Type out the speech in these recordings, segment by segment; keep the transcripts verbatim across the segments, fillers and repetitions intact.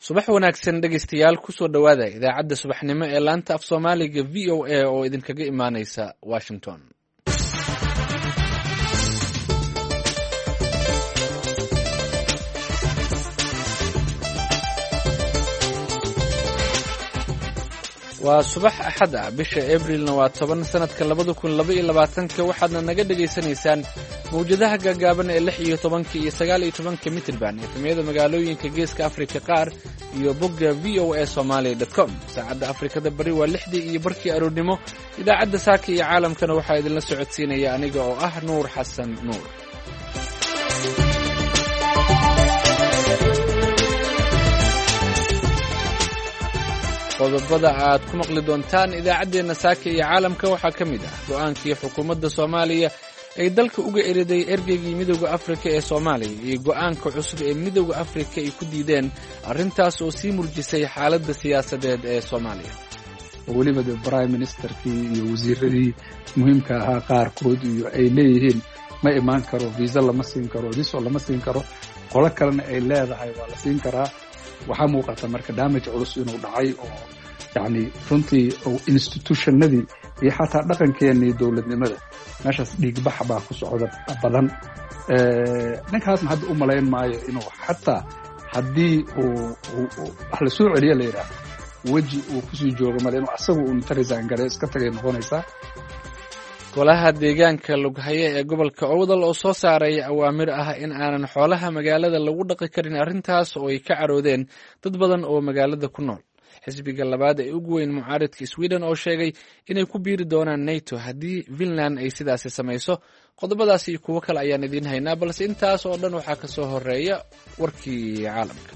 subax wanaagsan dhegaystayaal kusoo dhowaada idaacadda subaxnimo ee laanta af soomaaliga v o a oo idinkaga imaaneysa washington. waa subax axad ah, bisha abrilna waa toban sanadka labada kun laba iyo labaatanka. waxaadna naga dhegaysanaysaan mawjadaha gaagaaban ee lix iyo tobanka iyo sagaal iyo tobanka mitirban efemyada magaalooyinka geeska afrika qaar iyo bogga v o a somalia dot com. saacadda afrikada bari waa lixdii iyo barkii aroornimo. idaacadda saaka iyo caalamkana waxaa idinla socodsiinaya aniga oo ah nuur xasan nuur. qodobada aad ku maqli doontaan idaacaddeenna saaka iyo caalamka waxaa ka mid ah go'aankii xukuumadda soomaaliya ay dalka uga eriday ergeygii midowda afrika ee soomaaliya iyo go'aanka cusub ee midowda afrika ay ku diideen arrintaas oo sii murjisay xaaladda siyaasadeed ee soomaaliya. weliba de prime ministerkii iyo wasiiradii muhiimka ahaa qaarkood iyo ay leeyihiin ma imaan karo, viisa lama siin karo, diso lama siin karo, qolo kalena ay leedahay waa la siin karaa. waxaa muuqata marka damage culus inuu dhacay oo yacni runtii institutionadii iyo xataa dhaqankeenii dowladnimada meeshaas dhiigbax baa ku socda badan. ninkaasna hadda u malayn maayo inuu xataa haddii uu wax la soo celiya la yidhaah weji uu kusii jooga male inuu asaga uu inta resign gare iska tagay noqonaysaa. golaha deegaanka lughaye ee gobolka owdal oo soo saaray awaamir ah in aanan xoolaha magaalada lagu dhaqi karin arrintaas oo ay ka caroodeen dad badan oo magaalada ku nool. xisbiga labaad ee ugu weyn mucaaridka sweden oo sheegay inay ku biiri doonaan nato haddii finland ay sidaasi samayso. qodobadaas iyo kuwo kale ayaan idiin haynaa, balse intaas oo dhan waxaa ka soo horeeya warkii caalamka.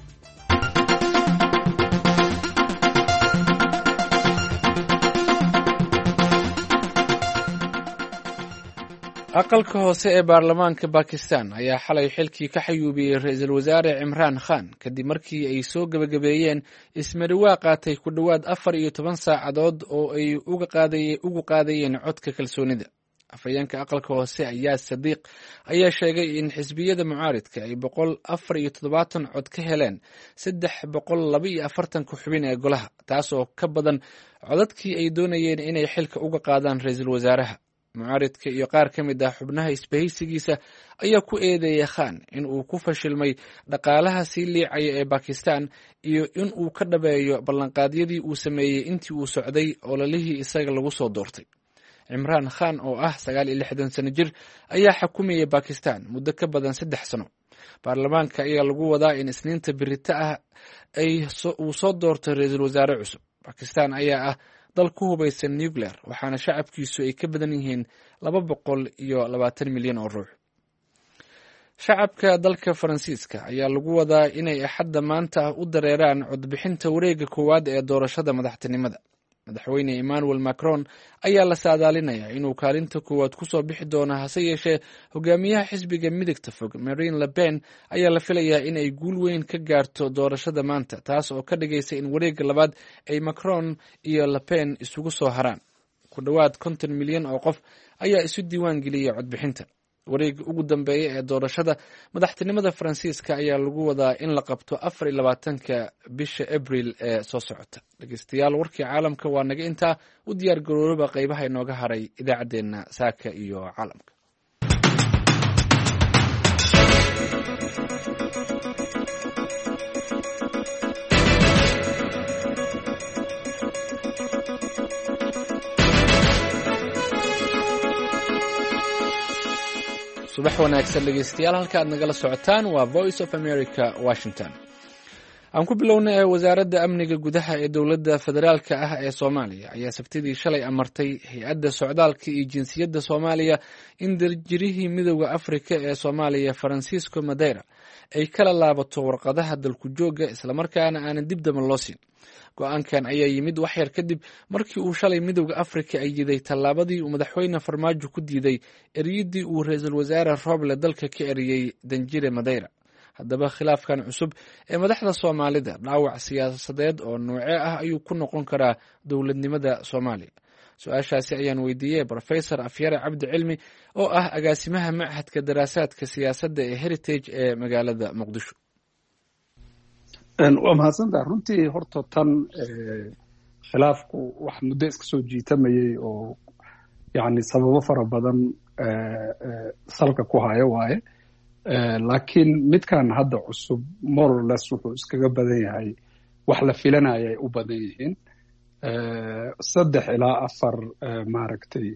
aqalka hoose ee baarlamaanka bakistan ayaa xalay xilkii ka xayuubiyey ra-iisul wasaare cimraan khan kadib markii ay soo gebagabeeyeen ismariwaa qaatay ku dhowaad afar iyo toban saacadood oo ay ugu qaadayeen codka kalsoonida. afhayeenka aqalka hoose ayaa sadiiq ayaa sheegay in xisbiyada mucaaridka ay boqol afar iyo toddobaatan cod ka heleen saddex boqol laba iyo afartanka xubin ee golaha, taas oo ka badan codadkii ay doonayeen inay xilka uga qaadaan ra-iisul wasaaraha. mucaaridka iyo qaar ka mid ah xubnaha isbahaysigiisa ayaa ku eedeeyay khan in uu ku fashilmay dhaqaalaha sii liicaya ee bakistan iyo in uu ka dhabeeyo ballanqaadyadii uu sameeyey intii uu socday ololihii isaga lagu soo doortay. cimraan khan oo ah sagaal iyo lixdan sano jir ayaa xukumayay bakistan muddo ka badan saddex sano. baarlamaanka ayaa lagu wadaa in isniinta birita ah ay uu soo doortay ra-iisul wasaare cusub. bakistan ayaa ah dal ku hubaysan nuclear, waxaana shacabkiisu ay ka badan yihiin laba boqol iyo labaatan milyan oo ruux. shacabka dalka faransiiska ayaa lagu wadaa inay axadda maanta u dareeraan codbixinta wareegga koowaad ee doorashada madaxtinimada. madaxweyne emmanuel macron ayaa la saadaalinayaa inuu kaalinta koowaad kusoo bixi doono, hase yeeshee hogaamiyaha xisbiga midigta fog marine le pen ayaa la filayaa in ay guul weyn ka gaarto doorashada maanta, taas oo ka dhigaysa in wareegga labaad ay macron iyo le pen isugu soo haraan. ku dhowaad konton milyan oo qof ayaa isu diiwaan geliyay codbixinta. wareegga ugu dambeeya ee doorashada madaxtinimada faransiiska ayaa lagu wadaa in la qabto afar iyo labaatanka bisha abril ee soo socota. dhegeystayaal, warkii caalamka waa naga intaa. u diyaar garooba qaybaha inooga haray idaacaddeenna saaka iyo caalamka. subax wanaagsan dhegeystayaal, halka aad nagala socotaan waa voice of america washington. aan ku bilownay wasaaradda amniga gudaha ee dowladda federaalka ah ee soomaaliya ayaa sabtidii shalay amartay hay-adda socdaalka iyo jinsiyadda soomaaliya in darjirihii midowda afrika ee soomaaliya francisco madeira ay kala laabato warqadaha dalku jooga, islamarkaana aanan dib daba loo siin. go-aankan ayaa yimid wax yar kadib markii uu shalay midowda afrika ay yiday tallaabadii uu madaxweyne farmaajo ku diiday eriyadii uu ra-iisul wasaare roble dalka ka eriyey danjire madeira. haddaba khilaafkan cusub ee madaxda soomaalida dhaawac siyaasadeed oo noocee ah ayuu ku noqon karaa dowladnimada soomaaliya? su-aashaasi ayaan weydiiyey brofesor afyare cabdi cilmi oo ah agaasimaha machadka daraasaadka siyaasadda ee heritage ee magaalada muqdisho. waa mahadsantaha runtii horta tan khilaafku wax muddo iska soo jiitamayay oo yani sababo fara badan salka ku haya waaye laakiin midkan hadda cusub more or less wuxuu iskaga badan yahay wax la filanaya ay u badan yihiin saddex ilaa afar maaragtay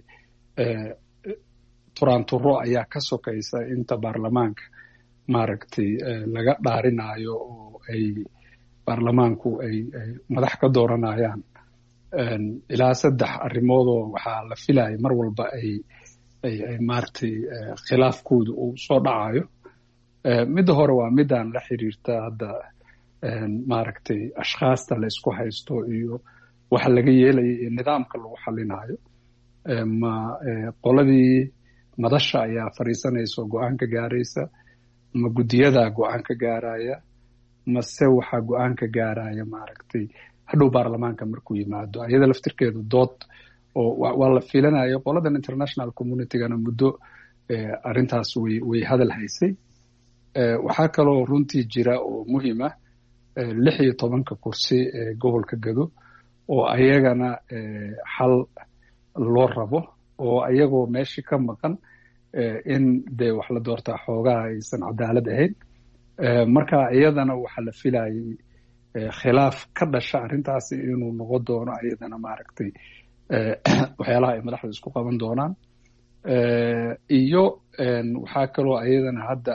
turaanturo ayaa ka sokaysa inta baarlamaanka maaragtay laga dhaarinayo oo ay baarlamaanku ay madax ka dooranayaan ilaa saddex arrimoodoo waxaa la filaya mar walba ay ay ay maaragtay khilaafkooda uu soo dhacayo midda hore waa midaan la xiriirta hadda maaragtay ashkhaasta la isku haysto iyo waxa laga yeelaya iyo nidaamka lagu xalinayo ma qoladii madasha ayaa fariisanaysa oo go-aan ka gaaraysa ma guddiyadaa go-aan ka gaaraya mase waxaa go-aan ka gaaraya maaragtay hadhow baarlamaanka markuu yimaado ayada laftirkeedu dood oo waa la filanaya qoladan international communitygana muddo arrintaas way way hadal haysay waxaa kaloo runtii jira oo muhiim ah lix iyo tobanka kursi ee gobolka Gado oo ayagana xal loo rabo oo ayagoo meeshii ka maqan in dee wax la doortaa xoogaa aysan cadaalad ahayn marka iyadana waxaa la filayay khilaaf ka dhasha arrintaasi inuu noqon doono ayadana maaragtay waxyaalaha ay madaxda isku qaban doonaan iyo waxaa kaloo ayadana hadda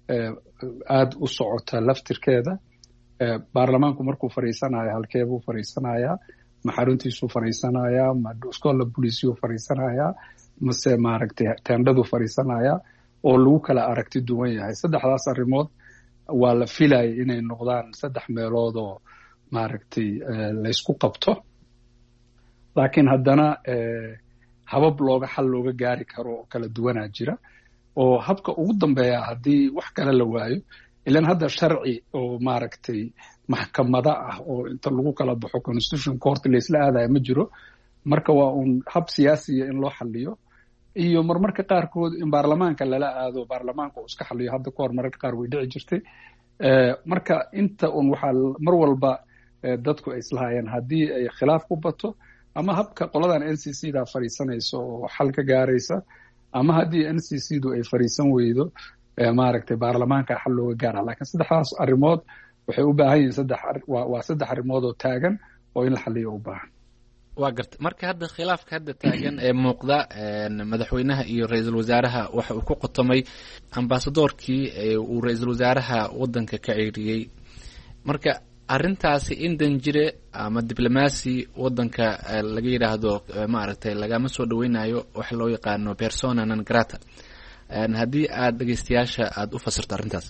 aad u socota laftirkeeda baarlamaanku markuu fariisanayo halkee buu fariisanayaa ma xaruntiisuu fariisanayaa ma iskoola booliisiyuu fariisanayaa mase maaragtay teendhaduu fariisanayaa oo lagu kala aragti duwan yahay saddexdaas arrimood waa la filayay inay noqdaan saddex meelood oo maaragtay laysku qabto laakiin haddana habab looga xal looga gaari karo oo kala duwanaa jira oo habka ugu dambeeya haddii wax kale la waayo ilan hadda sharci oo maaragtay maxkamada ah oo inta lagu kala baxo constitution court laysla aadaya ma jiro marka waa uun hab siyaasiya in loo xaliyo iyo marmarka qaarkood in baarlamaanka lala aado baarlamaanka uu iska xaliyo hadda ka hor mararka qaar way dhici jirtay marka inta un waxaa mar walba dadku ay islahaayeen haddii ay khilaaf ku bato ama habka qoladan N C C da fariisanayso oo xal ka gaaraysa ama haddii N C C du ay fariisan weydo maaragtay baarlamaanka xal looga gaara laakiin saddexdaas arrimood waxay u baahan yihiin saddex waa saddex arrimood oo taagan oo in la xaliyo u baahan waa garta marka hadda khilaafka hadda taagan ee muuqda madaxweynaha iyo ra'iisul wasaaraha waxa uu ku qotomay ambassadorkii uu ra'iisul wasaaraha wadanka ka ceyriyay marka arrintaasi in danjire ama diblomaasi wadanka laga yiraahdo maaragtay lagama soo dhaweynayo wax loo yaqaano persona non grata haddii aad dhageystayaasha aad u fasirto arrintaas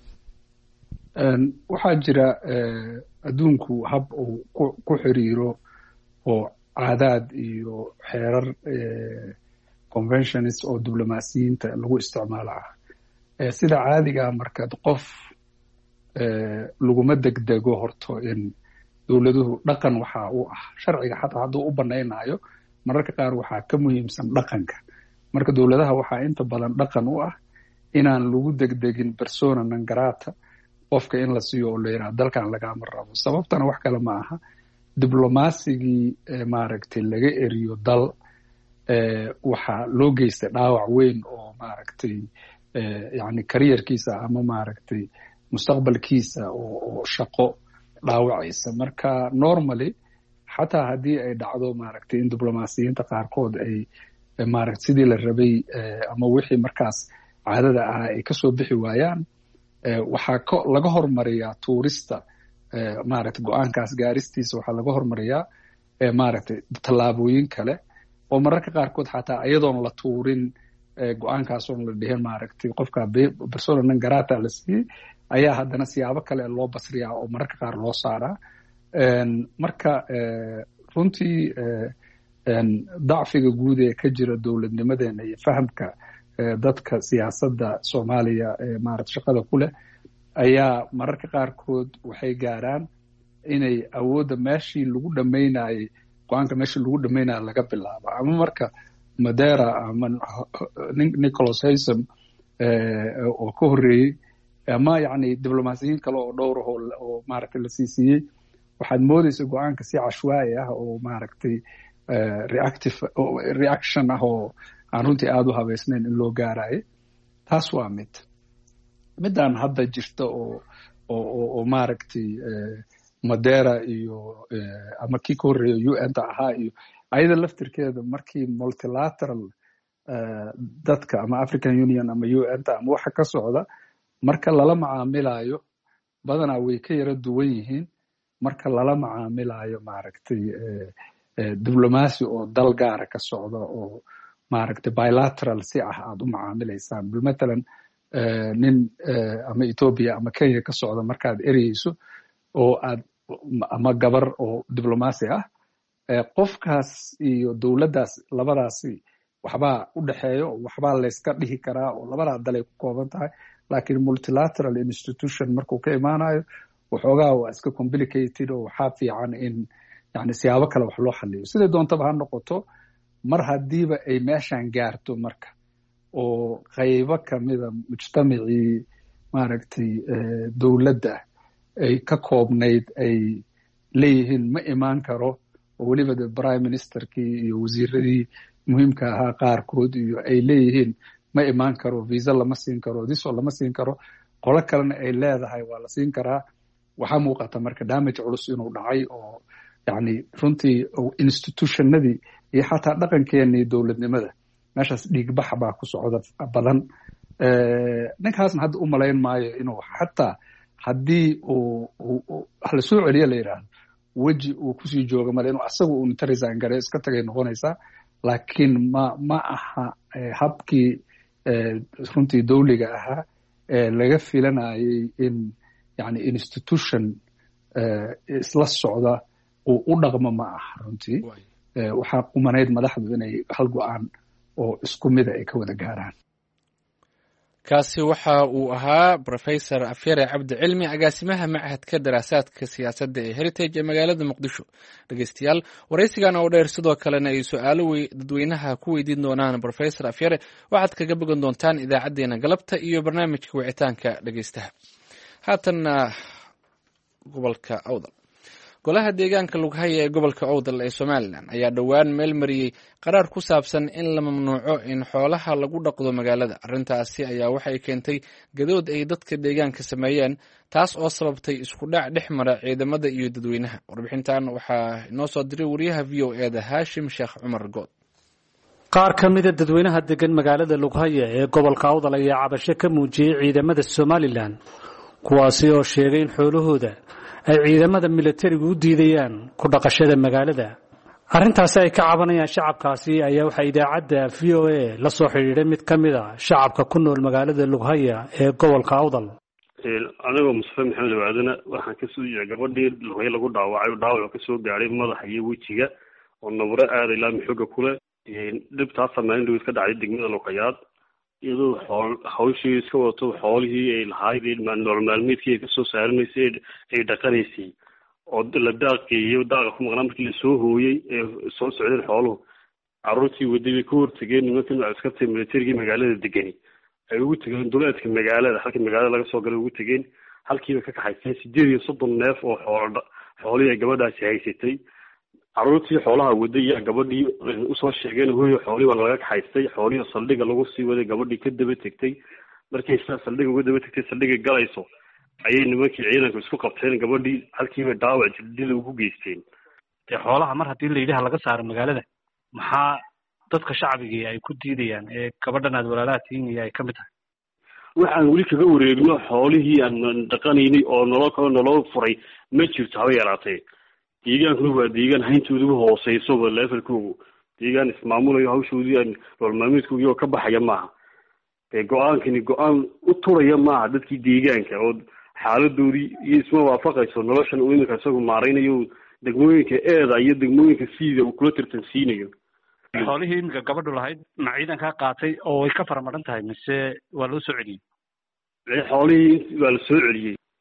waxaa jira adduunku hab uu ku xiriiro oo caadaad iyo xeerar conventions oo diblomaasiyiinta lagu isticmaalo ah sida caadiga markaad qof laguma degdego horto in dowladuhu dhaqan waxa uu ah sharciga xataa hadduu u banaynayo mararka qaar waxaa ka muhiimsan dhaqanka marka dowladaha waxaa inta badan dhaqan u ah inaan lagu degdegin persona non grata qofka in la siiyo oo la yiraahdo dalkan lagama rabo sababtana wax kale ma aha diblomasigii maaragtay laga eriyo dal waxaa loo geystay dhaawac weyn oo maaragtay yani careerkiisa ama maaragtay mustaqbalkiisa oo shaqo dhaawacaysa marka normally xataa haddii ay dhacdo maaragtay in diblomaasiyiinta qaarkood ay maaragtay sidii la rabay ama wixii markaas caadada ah ay kasoo bixi waayaan waxaa laga hormariyaa tuurista maaragtay go-aankaas gaaristiisa waxaa laga hormariyaa maaragtay tallaabooyin kale oo mararka qaarkood xataa iyadoon la tuurin go-aankaas oon la dhihin maaragtay qofka persona non grata la siiyey ayaa haddana siyaabo kale loo basriyaa oo mararka qaar loo saaraa marka runtii dacfiga guud ee ka jira dowladnimadeena iyo fahamka dadka siyaasadda Soomaaliya ee maaragtay shaqada ku leh ayaa mararka qaarkood waxay gaaraan inay awoodda meeshii lagu dhameynayay go-aanka meeshii lagu dhameynaya laga bilaabo ama marka Madeira ama Nicholas Haysom oo ka horreeyey ama yacni diblomaasiyiin kale oo dhowr ah oo maaragtay la sii siiyey waxaad moodaysa go-aanka si cashwaa'i ah oo maaragtay reactive reaction ah oo aan runtii aada u habeysnayn in loo gaarayo taas waa mid midaan hadda jirta oo oo oo maaragtay Madeira iyo ama kii ka horreeya U N ta ahaa iyo ayada laftirkeeda markii multilateral dadka ama African Union ama U N ta ama waxa ka socda marka lala macaamilayo badanaa way ka yara duwan yihiin marka lala macaamilayo maaragtay diblomaasi oo dal gaara ka socda oo maaragtay bilateral si ah aad u macaamilaysaan bilmatalan nin ama Ethiopia ama Kenya ka socda markaad ereyso oo aad ama gabar oo diblomaasi ah qofkaas iyo dowladdaas labadaasi waxbaa u dhexeeyo waxbaa layska dhihi karaa oo labadaa dalay ku kooban tahay laakiin multilateral institution markuu ka imaanayo waxoogaa waa iska complicated oo waxaa fiican in yani siyaabo kale wax loo xaliyo siday doontaba ha noqoto mar haddiiba ay meeshan gaarto marka oo qaybo kamida mujtamacii maaragtay dowladda ay ka koobnayd ay leeyihiin ma imaan karo oo weliba de prime ministerkii iyo wasiiradii muhiimka ahaa qaarkood iyo ay leeyihiin ma imaan karo visa lama siin karo diso lama siin karo qolo kalena ay leedahay waa la siin karaa waxaa muuqata marka damage culus inuu dhacay oo yani runtii institutionadii iyo xataa dhaqankeenii dowladnimada meeshaas dhiigbax baa ku socda badan ninkaasna hadda u malayn maayo inuu xataa haddii uu wax la soo celiya la yidhaahdo weji uu kusii jooga male inuu asagu uu inta resign gareyo iska tagay noqonaysaa laakiin ma ma aha habkii runtii dawliga ahaa laga filanayay in yani institution isla socda uu u dhaqmo ma aha runtii waxaa qumanayd madaxdu inay hal go-aan oo isku mida ay ka wada gaaraan kaasi waxa uu ahaa Professor Afyare Cabdi Cilmi agaasimaha Machadka Daraasaadka Siyaasadda ee Heritage ee magaalada Muqdisho dhageystayaal wareysigan oo dheer sidoo kalena ay su'aalo dadweynaha ku weydiin doonaan Professor Afyare waxaad kaga bogan doontaan idaacadeena galabta iyo barnaamijka wicitaanka dhageystaha haatan gobolka Awdal golaha deegaanka Lughaya ee gobolka Awdal ee Soomaaliland ayaa dhawaan meel mariyay qaraar ku saabsan in la mamnuuco in xoolaha lagu dhaqdo magaalada arrintaasi ayaa waxay keentay gadood ay dadka deegaanka sameeyeen taas oo sababtay isku dhac dhexmara ciidamada iyo dadweynaha warbixintan waxaa inoo soo diray wariyaha V O A da Hashim Sheekh Cumar Good qaar ka mid ah dadweynaha degan magaalada Lughaya ee gobolka Awdal ayaa cabasho ka muujiyay ciidamada Soomaaliland kuwaasi oo sheegay in xoolahooda ay ciidamada militarigu u diidayaan ku dhaqashada magaalada arrintaasi ay ka cabanayaan shacabkaasi ayaa waxa idaacadda V O A la soo xiriiray mid ka mid ah shacabka ku nool magaalada Lughaya ee gobolka Awdal anigoo Mustafa Maxamed Waadana waxaan ka soo yeeray gabadhii Lughaya lagu dhaawacay dhaawac ka soo gaaray madaxa iyo wejiga oo nabro aad ilaa maxooga kule dhibtaas saameyn iska dhacay degmada Lughaya iyadoo hawshii iska wato xoolihii ay lahayd nolol maalmeedkii ay kasoo saaranaysay ay dhaqanaysay oo la daaqeeyo daaqa ku maqnaa markii la soo hooyey ee soo socdeen xooluhu carruurtii wadday bay ka hortageen nimankan askarta militariga magaalada degani ay ugu tageen duleedka magaalada halkii magaalada laga soo galay ugu tageen halkiiba ka kaxaysteen sideed iyo soddon neef oo xoolo xoolihii ay gabadhaasi haysatay carruurtii xoolaha waday iyo gabadhii usoo sheegeen hooyo xoolihii waa laga kaxaystay xoolihii saldhiga lagu sii waday gabadhii ka daba tegtay markay saa saldhiga uga daba tegtay saldhiga galayso ayay nimankii ciidanku isku qabteen gabadhii halkiiba dhaawac jildil ugu geysteen xoolaha mar haddii la yidhaha laga saaro magaalada maxaa dadka shacbigii ay ku diidayaan ee gabadhan aad walaalaha tihiin iyo ay ka mid tahay waxaan weli kaga wareegno xoolihii aan dhaqanaynay oo nolol kale nolol furay ma jirto haba yaraatee deegaankuna waa deegaan hayntooda ugu hooseysoba levelkoogu deegaan ismaamulayo hawshoodii aan nolol maalmeedkoogii oo ka baxaya maaha dee go-aankani go-aan u turaya maaha dadkii deegaanka oo xaaladoodii iyo isma waafaqayso noloshan uu iminka isagu maaraynayo degmooyinka eeda iyo degmooyinka siida uu kula tartansiinayo xoolihii iminka gabadhu lahayd ma ciidankaa qaatay oo way ka faramaran tahay mise waa loo soo celiyey xoolihii waa la soo celiyey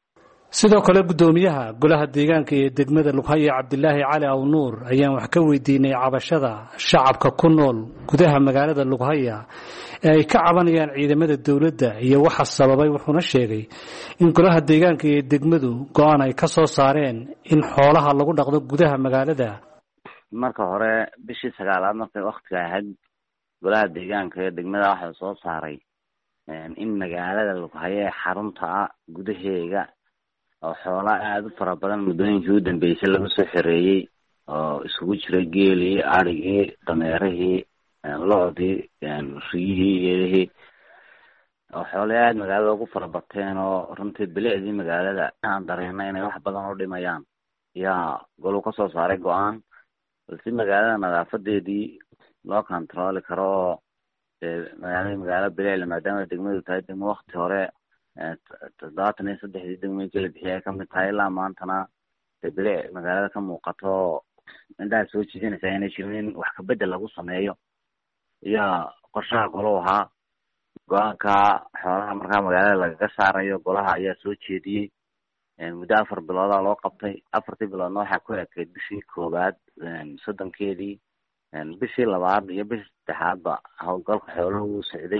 sidoo kale gudoomiyaha golaha deegaanka ee degmada Lughaya Cabdilaahi Cali Aw Nuur ayaan wax ka weydiinay cabashada shacabka ku nool gudaha magaalada Lughaya ee ay ka cabanayaan ciidamada dawladda iyo waxa sababay wuxuuna sheegay in golaha deegaanka ee degmadu go'aan ay ka soo saareen in xoolaha lagu dhaqdo gudaha magaalada. marka hore bishii sagaalaad markay waqtiga ahayd golaha deegaanka ee degmada waxa soo saaray in magaalada Lughaya xarunta gudaheega oo xoolo aad u fara badan muddooyinkii u dambeysay lagu soo xireeyay oo isugu jiray geelii, arigii, dameerihii, lo'dii, riyihii, geelihii oo xoolo aad magaalada ugu fara bateen oo runtii bilicdii magaalada aan dareennay inay wax badan u dhimayaan yaa golu ka soo saaray go'aan si magaalada nadaafadeedii loo control karo magaalada magaalo bilicda maadaama degmadu tahay degmo waqti hore toddobaatan iyo saddexdii degmooyin kala bixiyay ka mid tahay ilaa maantana bilic magaalada ka muuqato indhaha soo jiidanaysa inay jirin wax ka bedel lagu sameeyo yaa qorshaha golo ahaa go-aanka xoolaha markaa magaalada lagaga saarayo golaha ayaa soo jeediyey muddo afar biloodaa loo qabtay afartii biloodna waxaa ku ekeyd bishii koowaad soddonkeedii bishii labaad iyo bishii saddexaadba howlgalka xooluhu wuu socday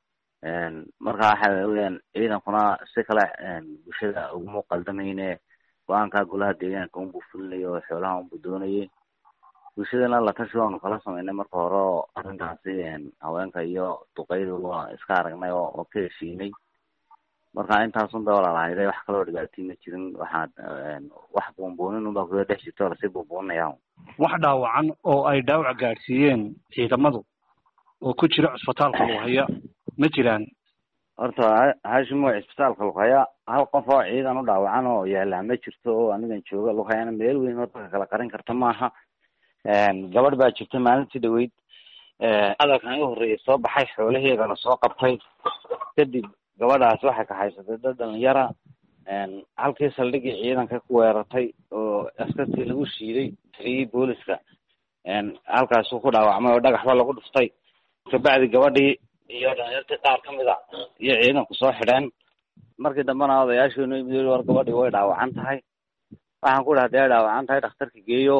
markaa waxa weeyaan ciidankuna si kale bulshada uguma qaldamayne go-aanka golaha deegaanka unbuu fulinayo oo xoolaha unbuu doonayay bulshadana la tashi waanu kala sameynay marka hore oo arrintaasi haweenka iyo duqeydu waa iska aragnay oo ka heshiinay marka intaasun ba walaalahayday wax kaloo dhibaatii ma jirin waxaad wax buunbuunin unbaa kuda dhex jirto lasii buunbuuninaya wax dhaawacan oo ay dhaawac gaadhsiiyeen ciidamadu oo ku jira cisbitaalka Lughaya ma jiraan. horta Haashim waa cisbitaalka Lughaya hal qof oo ciidan u dhaawacan oo yaala ma jirto oo anigan jooga Lughayana meel weyn oo dadka kala qarin karta maaha. gabadh baa jirta maalintii dhaweyd adalkan ugu horeeyay soo baxay xoolaheedana soo qabtay kadib gabadhaas waxay ka haysatay dad dhalinyara halkii saldhigii ciidanka ku weerartay oo askartii lagu shiiday tiriyay booliska halkaas uu ku dhaawacmay oo dhagaxba lagu dhuftay kabacdi gabadhii iyo dhalinyartii qaar ka mid a iyo ciidanku soo xidheen markii dambena odayaasheenu yimid war gabadhii way dhaawacan tahay waxaan ku dhahay dee dhaawacan tahay dhakhtarka geeyo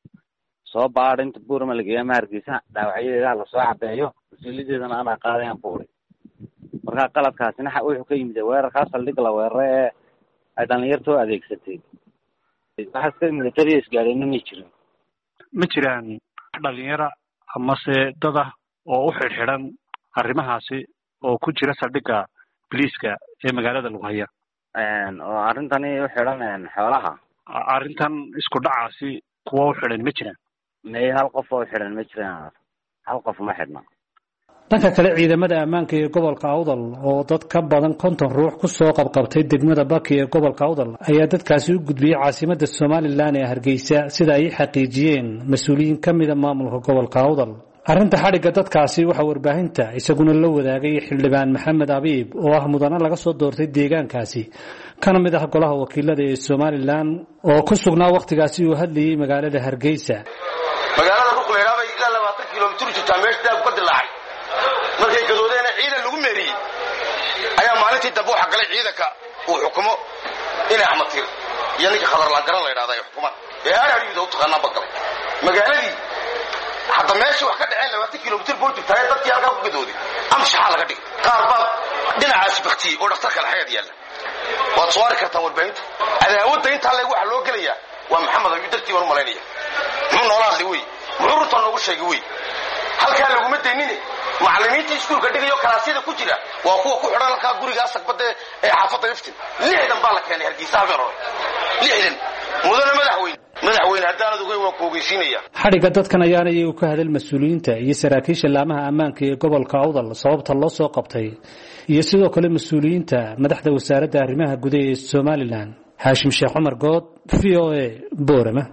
soo baadh inta buurama la geeya mahargeysa dhaawacyadeeda lasoo cabeeyo mas-uuliyadeedana anaa qaadayaan ku uri markaa qaladkaasina wuxuu ka yimid weerarkaa saldhig la weerare ee ay dhalinyartoo adeegsatay waxaas ka militariya isgaadhayna ma jirin ma jiraan dhalinyara amase dada oo u xidhxidhan arrimahaasi oo ku jira saldhigga biliiska ee magaalada Lughaya oo arrintani u xidhan xoolaha arrintan isku dhacaasi kuwa u xidhan ma jiraan may hal qof oo xidhan ma jiraan hal qof ma xidhna. dhanka kale ciidamada ammaanka ee gobolka Awdal oo dad ka badan konton ruux ku soo qabqabtay degmada Baki ee gobolka Awdal ayaa dadkaasi u gudbiyay caasimadda Soomaaliland ee Hargeysa sida ay xaqiijiyeen mas'uuliyiin ka mid ah maamulka gobolka Awdal. arrinta xadhigga dadkaasi waxa warbaahinta isaguna la wadaagay xildhibaan Maxamed Abiib oo ah mudane laga soo doortay deegaankaasi kana mid ah golaha wakiilada ee Soomaaliland oo ku sugnaa waqtigaasi uu hadlayay magaalada Hargeysa. magaalada Lughaya bay ilaa labaatan kiiloomitir jirtaa meesha ku dilaacay markay gadoodeen ciidan lagu meeriyay ayaa maalintii dambe waxa galay ciidanka uu xukumo inay Ahmadtir iyo ninka khadar la garan la yiraahdo ay xukumaan ee aariyo u taqaana bagalay magaaladii hadda meesha wax ka dhacay labaatan kiiloomitir buu jirtaa dadkii halka ku gadooday am shaxa laga dhigay qaar baa dhinacaas baqti oo dhakhtarka la xayad yaala waad soo arki kartaa warbaahinta adaawada inta lagu waxa loo gelayaa waa Maxamed Abiib dartii war maleynaya muxuu noolaadlay way muxuu runta noogu sheegay way halka lagu madaynin macallimiinta iskuulka dhigayo kalaasida ku jira waa kuwa ku xidhan halka guriga asaqbada ee xaafadda iftin lixdan baa la keenay Hargeysa beero lixdan mudane madaxweyne madaxweyne hadaan ugu waa koogeysinaya xadhigga dadkan ayaana iyagu ka hadal mas'uuliyiinta iyo saraakiisha laamaha ammaanka ee gobolka Awdal sababta loo soo qabtay iyo sidoo kale mas'uuliyiinta madaxda wasaaradda arrimaha gudaha ee Soomaaliland. Haashim Sheekh Umar Good V O A Boorama.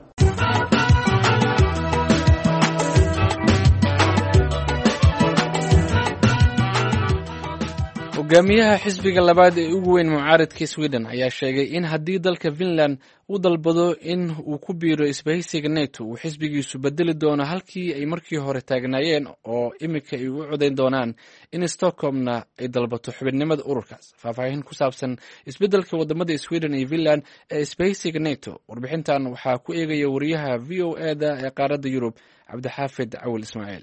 hogaamiyaha xisbiga labaad ee ugu weyn mucaaradka Sweden ayaa sheegay in haddii dalka Finland uu dalbado in uu ku biiro isbahaysiga NATO uu xisbigiisu bedeli doono halkii ay markii hore taagnaayeen oo imika ay u codayn doonaan in Stockholmna ay dalbato xubinimada ururkaas. Faahfaahin ku saabsan isbedelka wadamada Sweden iyo Finland ee isbahaysiga NATO warbixintan waxaa ku eegaya wariyaha V O A da ee qaaradda Yurub Cabdixaafid Cawil Ismaaciil.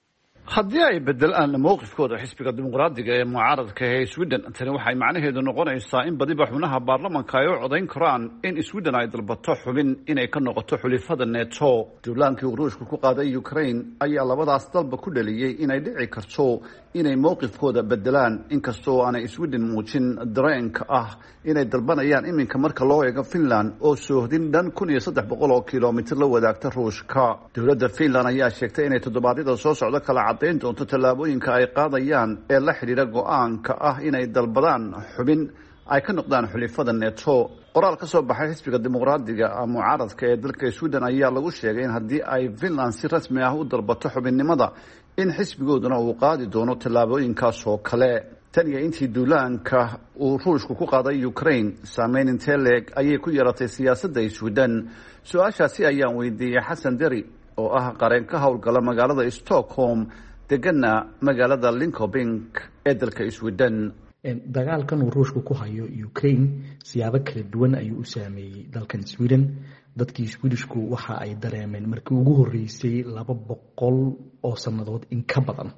haddii ay bedelaan mowqifkooda xisbiga dimuqraadiga ee mucaaradka ee Sweden tani waxay macnaheedu noqonaysaa in badiba xubnaha baarlamaanka ay u codayn karaan in Sweden ay dalbato xubin inay ka noqoto xulifada NATO. duulaankii Ruushku ku qaaday Ukraine ayaa labadaas dalba ku dhaliyay inay dhici karto inay mowqifkooda bedelaan inkastoo aanay Sweden muujin dareenka ah inay dalbanayaan iminka marka loo eego Finland oo soohdin dhan kun iyo saddex boqol oo kiiloomitir la wadaagta Ruushka. dowladda Finland ayaa sheegtay inay toddobaadyada soo socda kala caddayn doonto tallaabooyinka ay qaadayaan ee la xidhiidha go-aanka ah inay dalbadaan xubin ay ka noqdaan xulifada NATO. qoraal ka soo baxay xisbiga dimuqraadiga mucaaradka ee dalka Sweden ayaa lagu sheegay in haddii ay Finland si rasmi ah u dalbato xubinnimada in xisbigooduna uu qaadi doono tallaabooyinkaas oo kale. tan iyo intii duulaanka uu Ruushku ku qaaday Ukraine saameyn intee leeg ayay ku yeelatay siyaasadda Sweden. su-aashaasi ayaan weydiiyey Xasan Deri oo ah qareen ka howlgala magaalada Stockholm degana magaalada Linköping ee dalka Sweden. dagaalkan uu Ruushku ku hayo Ukraine siyaabo kala duwan ayuu u saameeyay dalkan Sweden. dadkii Swedishku waxa ay dareemeen markii ugu horeysay laba boqol oo sanadood in ka badan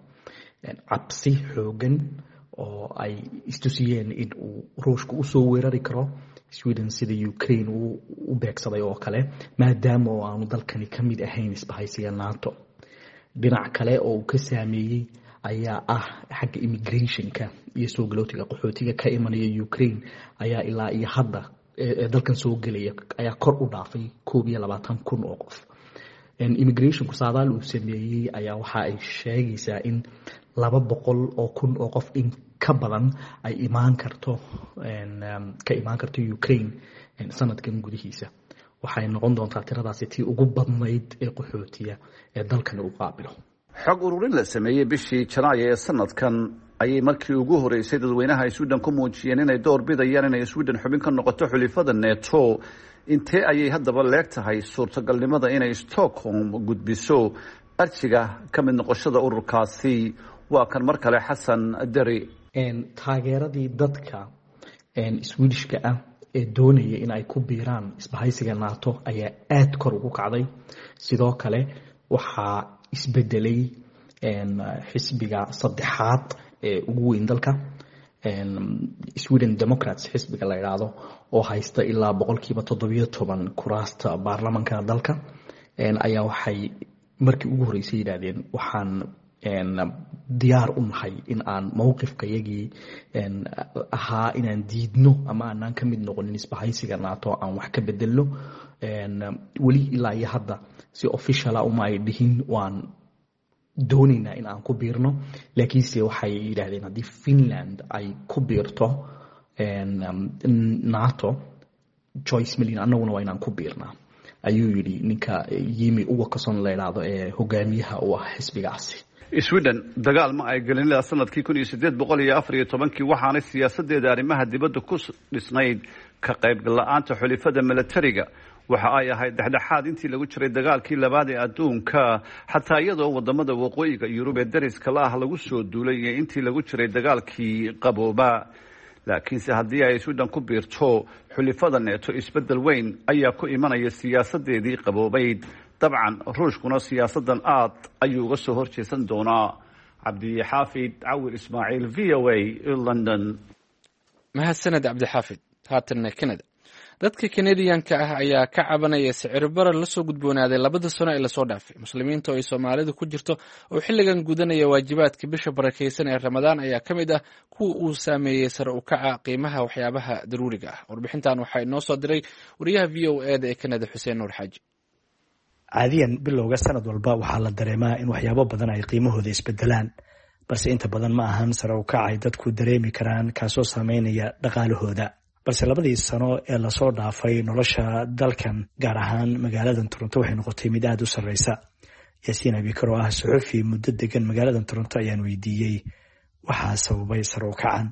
cabsi xoogan oo ay istusiyeen in uu Ruushku u soo weerari karo Sweden sida Ukraine uu u beegsaday oo kale maadaama oo aanu dalkani ka mid ahayn isbahaysiga NATO. dhinac kale oo uu ka saameeyay ayaa ah xagga immigrationka iyo soo galootiga qaxootiga ka imanaya Ukraine ayaa ilaa iyo hadda ee dalkan soo galaya ayaa kor u dhaafay koob iyo labaatan kun oo qof. immigration ku saadaal uu sameeyay ayaa waxa ay sheegaysaa in laba boqol oo kun oo qof in ka badan ay imaan karto ka imaan karto Ukraine sanadkan gudihiisa. waxay noqon doontaa tiradaasi tii ugu badnayd ee qaxootiga ee dalkan uu qaabilo. xog ururin la sameeyay bishii Janaayo ee sanadkan ayay markii ugu horeysay dadweynaha Sweden ku muujiyeen inay door bidayaan inay Sweden xubin ka noqoto xulifada NATO. intee ayay haddaba leegtahay suurtagalnimada inay Stockholm gudbiso arjiga ka mid noqoshada ururkaasi? waa kan mar kale Xasan Deri. taageeradii dadka Swedishka ah ee doonaya in ay ku biiraan isbahaysiga NATO ayaa aad kor ugu kacday. sidoo kale waxaa isbedelay xisbiga saddexaad ee ugu weyn dalka Sweden Democrats xisbiga la yiraahdo oo haysta ilaa boqolkiiba toddobiyo toban kuraasta baarlamaanka dalka ayaa waxay markii ugu horeysay yiraahdeen waxaan diyaar u nahay in aan mowqifkayagii ahaa inaan diidno ama aanan ka mid noqonin isbahaysiga NATO aan wax ka bedelno. weli ilaa iyo hadda si official ah uma ay dhihin waan doonaynaa in aan ku biirno laakiinse waxay yidhaahdeen haddii Finland ay ku biirto NATO choice million annaguna waa inaan ku biirnaa ayuu yidhi ninka Jimmy Åkesson la yidhaahdo ee hogaamiyaha u ah xisbigaasi. Sweden dagaal ma ay gelin ilaa sanadkii kun iyo siddeed boqol iyo afar iyo tobankii waxaana siyaasadeeda arrimaha dibadda ku dhisnayd ka qaybgal la'aanta xulifada militariga. waxa ay ahayd dhexdhexaad intii lagu jiray dagaalkii labaad ee adduunka xataa iyadoo wadamada waqooyiga Yurub ee dariska la ah lagu soo duulay intii lagu jiray dagaalkii qabooba. laakiinse haddii ay Sweden ku biirto xulifada NATO isbedel weyn ayaa ku imanaya siyaasadeedii qaboobayd. dabcan Ruushkuna siyaasadan aad ayuu uga soo horjeesan doonaa. Cabdixaafid Cawil Ismaaciil V O A London. mahadsaned Cabdixaafid. haatan Canada dadka Canadianka ah ayaa ka cabanaya sicir barar la soo gudboonaaday labada sano ee la soo dhaafay. muslimiinta oo ay Soomaalidu ku jirto oo xilligan gudanaya waajibaadka bisha barakeysan ee Ramadaan ayaa ka mid ah kuwa uu saameeyay sare u kaca qiimaha waxyaabaha daruuriga ah. warbixintan waxaa inoo soo diray wariyaha V O A da ee Canada Xuseen Nuur Xaaji. caadiyan bilowga sanad walba waxaa la dareemaa in waxyaabo badan ay qiimahooda isbedelaan balse inta badan ma ahan sare u kac ay dadku dareemi karaan kaasoo saameynaya dhaqaalahooda. balse labadii sano ee lasoo dhaafay nolosha dalkan gaar ahaan magaaladan Toronto waxay noqotay mid aad u sarreysa. Yaasiin Abikar oo ah suxufi muddo degan magaaladan Toronto ayaan weydiiyey waxaa sababay sare u kacan.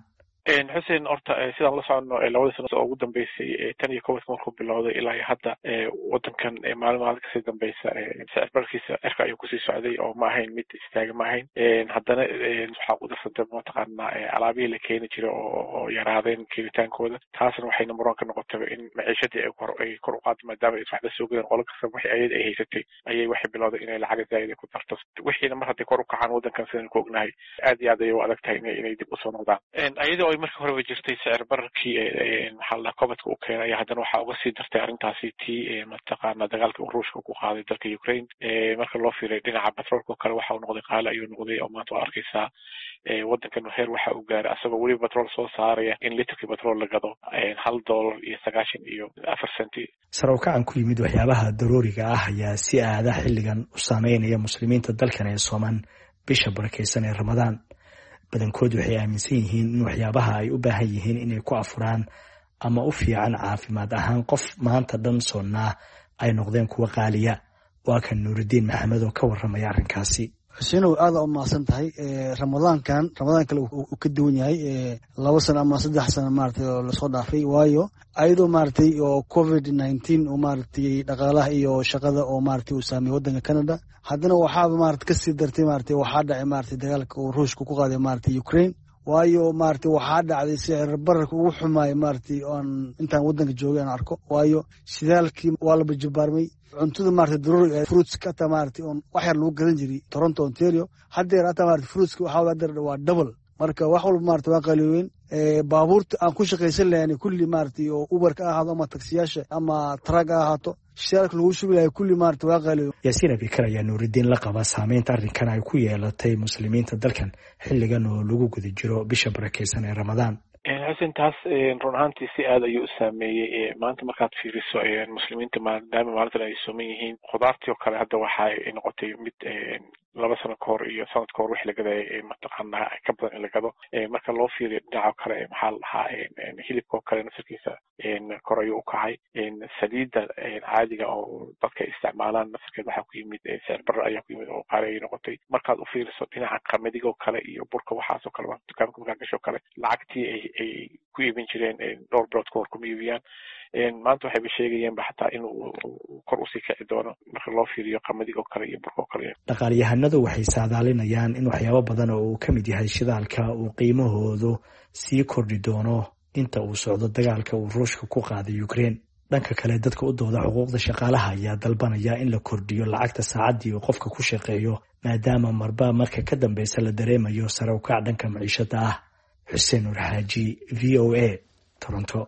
xuseen horta sidaan la socono labada sano oo ugu dambeysay tan iyo kowdii markuu bilowday ilaa hadda wadankan maalin maalin kasii dambeysa sicir bararkiisa cirka ayuu kusii socday oo ma ahayn mid istaaga ma ahayn haddana waxaa ku darsantay mataqaanaa alaabihii la keeni jiray oo yaraadeen keenitaankooda taasna waxay number one ka noqotay in maciishadii ay kor ay kor u qaado maadaama ay waxda soo galeen qolo kasta wixii ayada ay haysatay ayay waxay bilowday inay lacag zaa'id ku darto wixiina mar hadday kor u kacaan wadankan sidaan ku ognahay aad iyo aad ayay u adag tahay inay dib usoo noqdaan ayadoo ay markii horeba jirtay sicir bararkii maxaa la kobadka u keenay haddana waxaa uga sii dartay arrintaasi tii mataqaana dagaalkii uu ruushka ku qaaday dalka Ukraine marka loo fiiray dhinaca batroolka kale waxa uu noqday qaali ayuu noqday oo maanta waa arkaysaa wadankan heer waxa uu gaaray asagoo weli batrool soo saaraya in litirkii batrool la gado hal dollar iyo sagaashan iyo afar senti sare u kacan ku yimid waxyaabaha daruuriga ah ayaa si aada xilligan u saameynaya muslimiinta dalkan ee Soomaan bisha barakeysan ee Ramadaan badankood waxay aaminsan yihiin in waxyaabaha ay u baahan yihiin inay ku afuraan ama u fiican caafimaad ahaan qof maanta dhan soonnaa ay noqdeen kuwa qaaliya waa kan Nuuridiin Maxamed oo ka warramaya arrinkaasi xuseenoo aad u maasan tahay ramadaankan ramadaan kale uu ka duwan yahay laba sano ama saddex sano maartay oo la soo dhaafay waayo ayadoo maartay oo covid nineteen oo maartay dhaqaalaha iyo shaqada oo maartay uu saameeyay wadanka Canada haddana waxaa maartay ka sii dartay maartay waxaa dhacay maartay dagaalka uu Ruushku ku qaaday maartay Ukraine waayo maartay waxaa dhacday sicir bararka ugu xumaay maartay aan intaan wadanka joogay aan arko waayo shidaalkii waa la bajabaarmay cuntada maartay daruuriga fruits ka ta maartay on wax yar lagu gadan jiray Toronto Ontario hadda ata maartay fruits waxa wada dar waa double marka wax walba maartay waa qaliweyn ee baabuurta aan ku shaqeysan lahayn kulli maartay oo Uber ka ahaado ama taksiyaasha ama truck ahaato shirka lagu shubilay kulli maartay waa qaliweyn Yaasiin Abikar ayaa Nuuridiin la qaba saameynta arrinkan ay ku yeelatay muslimiinta dalkan xilligan oo lagu guda jiro bisha barakeysan ee Ramadaan xuseen taas run ahaantii si aad ayuu u saameeyey maanta markaad fiiriso muslimiinta maadaama maalintan ay sooman yihiin khudaartii oo kale hadda waxay noqotay mid laba sano ka hor iyo sanad ka hor wixii la gaday mataqaanaa ka badan in la gado marka loo fiiriyo dhinaca kale maxaa la dhahaa hilibka oo kale nafsirkiisa kor ayuu u kacay saliidda caadiga oo dadka isticmaalaan nafsirkeeda waxaa ku yimid sicir barar ayaa ku yimid oo qaali ayay noqotay markaad u fiiriso dhinaca qamadiga oo kale iyo burka waxaas oo kale dukaanka markaa gasho kale lacagtii ay ay ku iibin jireen dhowr bilood ka hor kuma iibiyaan maanta waxayba sheegayeenba xataa inuu kor usii kici doono marka loo fiiriyo qamadiga oo kale iyo burka oo kale dhaqaalyahanadu waxay saadaalinayaan in waxyaabo badan oo uu ka mid yahay shidaalka uu qiimahoodu sii kordhi doono inta uu socdo dagaalka uu Ruushka ku qaaday Ukraine dhanka kale dadka u dooda xuquuqda shaqaalaha ayaa dalbanaya in la kordhiyo lacagta saacadii uu qofka ku shaqeeyo maadaama marba marka ka dambeysa la dareemayo sare u kac dhanka maciishada ah Xuseen Nuur Xaaji V O A Toronto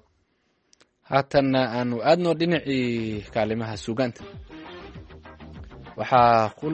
haatan aanu aadno dhinacii kaalimaha suugaanta waxaa qul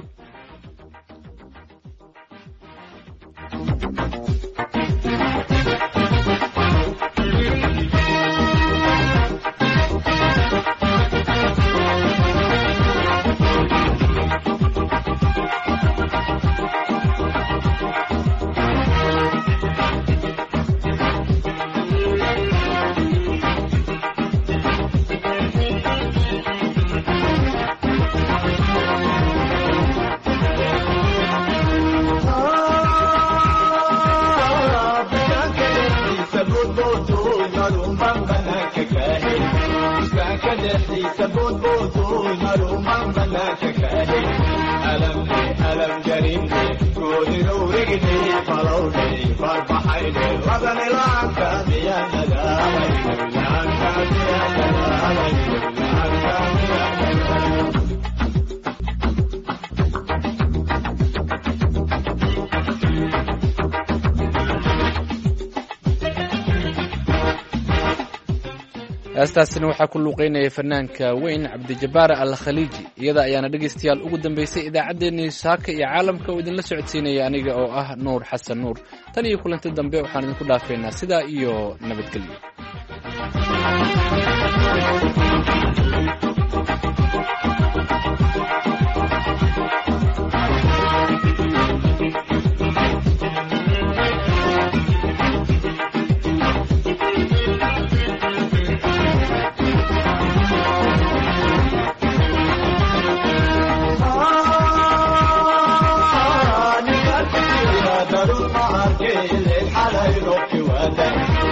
heestaasina waxaa ku luuqeynaya fanaanka weyn cabdijabaar al khaliiji iyada ayaana dhegaystayaal ugu dambeysay idaacaddeenii saaka iyo caalamka oo idinla socodsiinaya aniga oo ah nuur xasan nuur tan iyo kulanti dambe waxaan idinku dhaafeynaa sidaa iyo nabadgelyo Darul Mahar ke le halay roki wada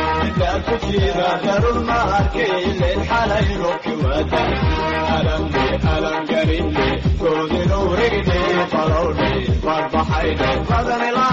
سيدا دار الماركين الحالي روكي ودن ألم لي ألم قريب لي كود نوري دي فلوني فربحيني